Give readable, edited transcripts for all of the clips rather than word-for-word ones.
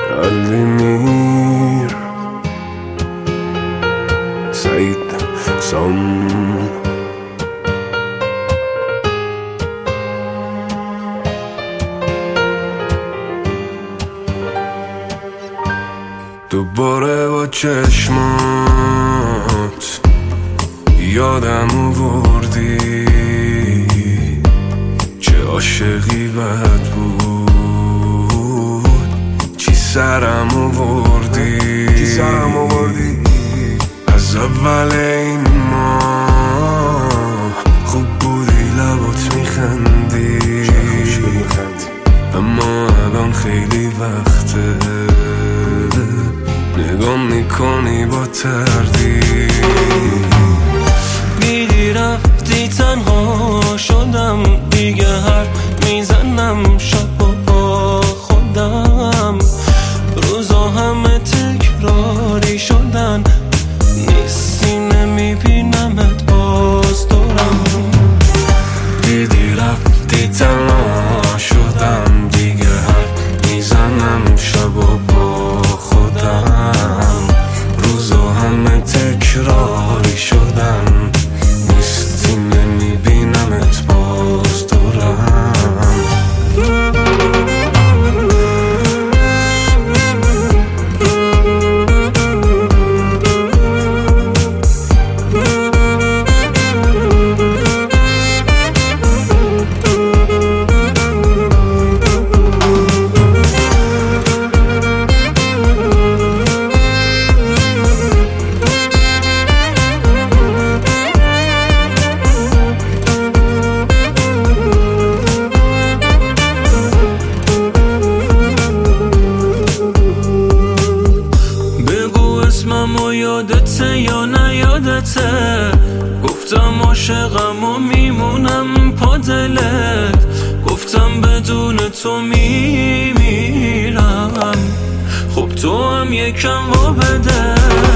قلبي مير سعيد صم دوباره با چشمات یادم آوردی چه عاشقی بد بود چی سرم آوردی از اول این ماه خوب بودی لبات میخندی اما الان خیلی وقته نگام میکنی با تردید دیدی رفتی تنها شدم دیگه حرف میزنم شب با خودم روزا همه تکراری شدن نیستی نمیبینمت باز دورم دیدی رفتی تنها شدم دیگه حرف میزنم شب با خودم روزا همه تکراری شدن نیستی نمیبینمت باز دورم اسممو یادته یا نیادته گفتم عاشقم و میمونم پا دلت گفتم بدون تو میمیرم خب تو هم یکم وا بده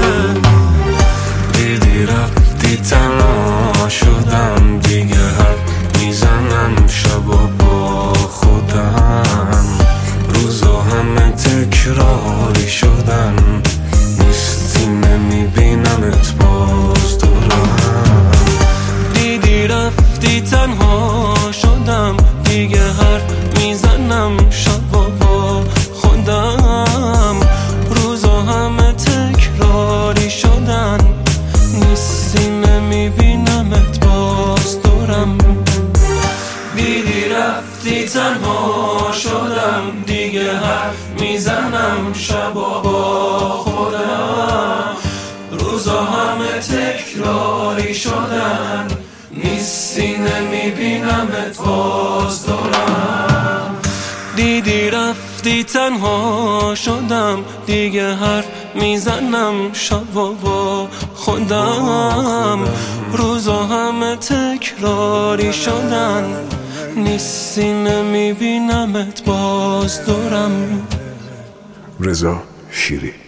دیدی رفتی تنها شدم دیگه حرف میزنم شب با خودم روزا همه تکراری شدن نیستی نمیبینمت باز دورم دیدی رفتی تنها شدم دیگه حرف میزنم شب با خودم روزا همه تکراری شدن نیستی نمیبینمت باز دورم دیدی رفتی تنها شدم دیگه حرف میزنم شب با خودم روزا همه تکراری شدن نیستی نمیبینمت باز دورم دیدی رفتی تنها شدم دیگه حرف میزنم شب با خودم روزا همه تکراری شدن نیستی نمیبینمت باز دورم رضا شیری